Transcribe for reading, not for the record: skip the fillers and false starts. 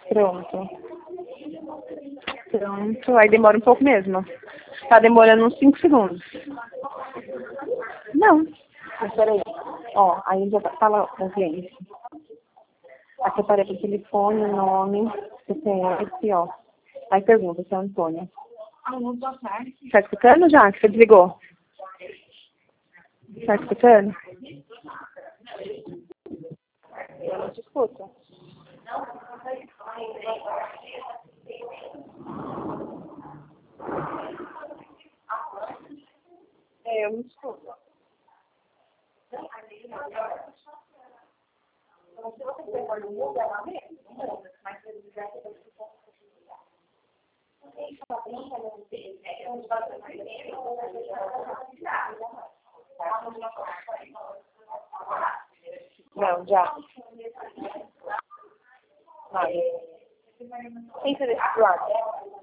Pronto. Pronto. Aí demora um pouco mesmo. Tá demorando uns 5 segundos. Não. Mas peraí. Ó, aí já fala com o cliente. Aqui aparece o telefone, o nome, CPF, ó. Aí pergunta se é Antônia. Tá escutando já? Que você desligou? Tá escutando? Eu não te escuto. Eu não escuto. Não, já. Vai. Tenta desse lado.